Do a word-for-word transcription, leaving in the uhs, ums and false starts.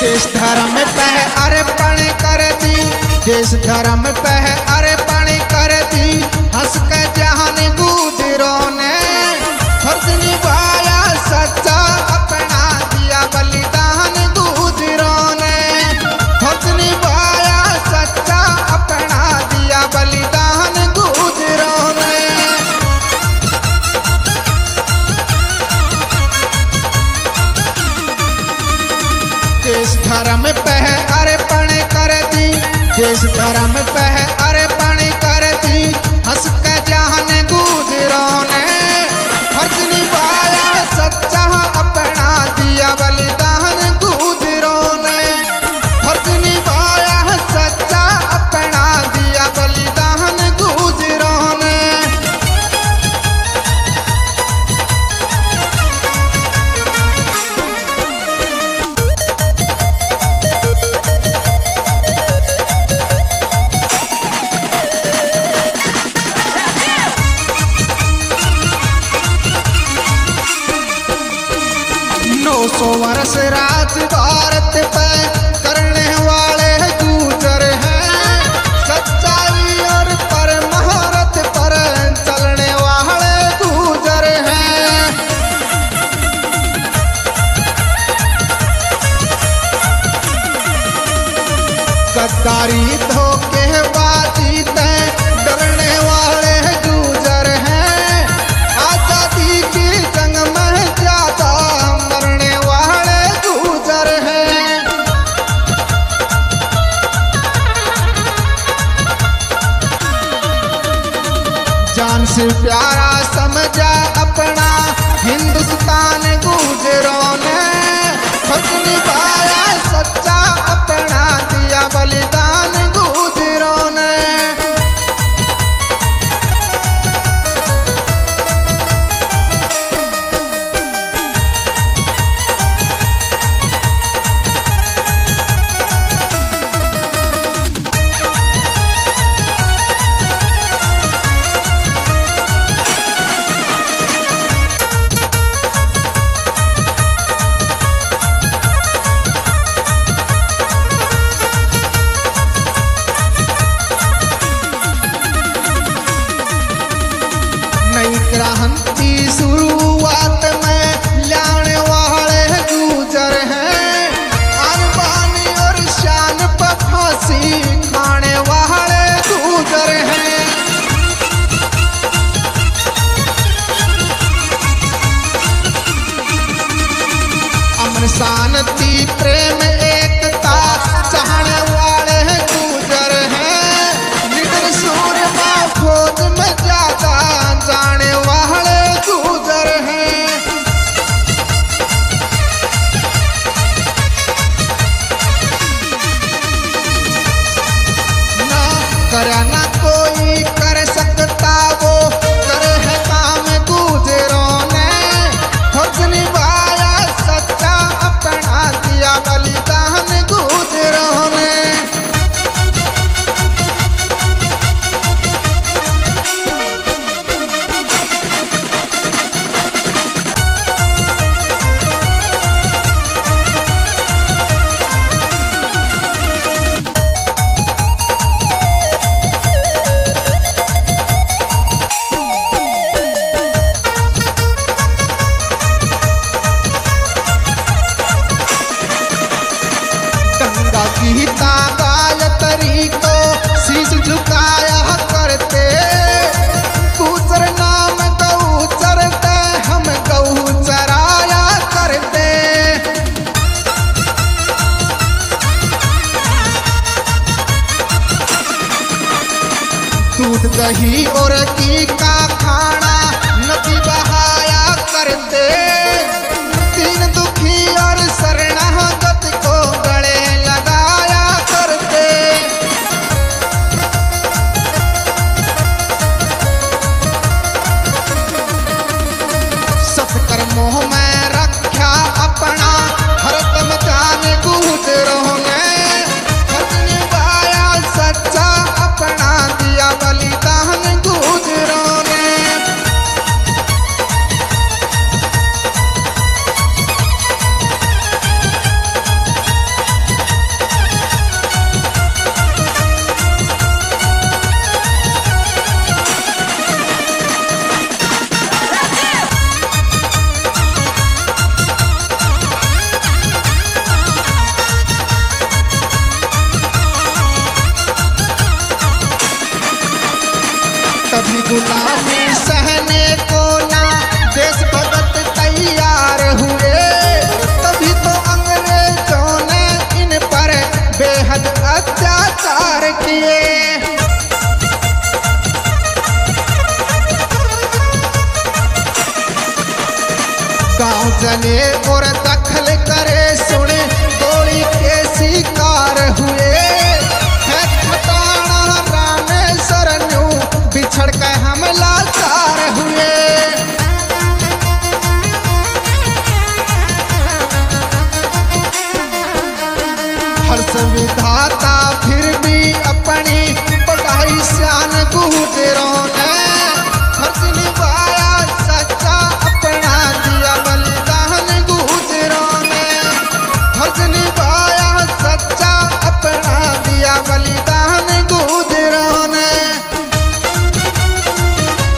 देश धर्म पे अर्पण कर दी, देश धर्म पे अर्पण कर दी, हंस के जहान गुजरों ने फर्ज निभाया सच्चा अपना दिया बलिदान गुजरों ने, फर्ज निभाया सच्चा अपना दिया बलिदान गुजरों ने। देश धर्म पे अर्पण कर दी, देश धर्म पे अर्पण कर दी, हंस के जहान गुजरों ने फर्ज निभाया सच्चा अपना दिया बलिदान गुजरों ने, फर्ज निभाया सच्चा अपना दिया बलिदान गुजरों ने। नौ सौ वर्ष राज भारत पे करने वाले गुजर हैं, सच्चाई और पर महारत पर चलने वाले गुजर हैं। गद्दारी धोखेबाजी ते डरने वाले गुजर हैं, आजादी की जंग में ज्यादा मरने वाले गुजर हैं। जान से प्यारा समझा अपना हिंदुस्तान गुजरों ने, फर्ज निभाया सच्चा अपना दिया बलिदान गुजरों ने। नई क्रांति शुरुआत में लाने वाले गुजर हैं, अनबानी और शान पर फांसी खाने वाले गुजर हैं। अमन शांति प्रेम एकता चाहने वाले गुजर हैं, निडर सूरमा फौज में ज्यादा जाने वाले गुजर हैं। ना करे ना कोई कर सकता वो करे है काम गुजरों ने, फर्ज निभाया सच्चा अपना दिया बलिदान गुजरों ने। गंगा गीता गायत्री को शीश झुकाया करते, गुजर नाम गऊ चरते हम गऊ चराया करते। दूध दही और घी का खाना नदी बहाया करते, दीन दुखी और शरणागत को गले लगाया करते। सत्कर्मों में रखा अपना हरदम जाने गुजरों ने, फर्ज निभाया सच्चा अपना दिया बलिदान गुजरों ने। डाले और दखल करे सुने गोली के शिकार हुए है खटाना रामेश्वर न्यू बिछड़ के हम लाचार हुए। हर्ष विधाता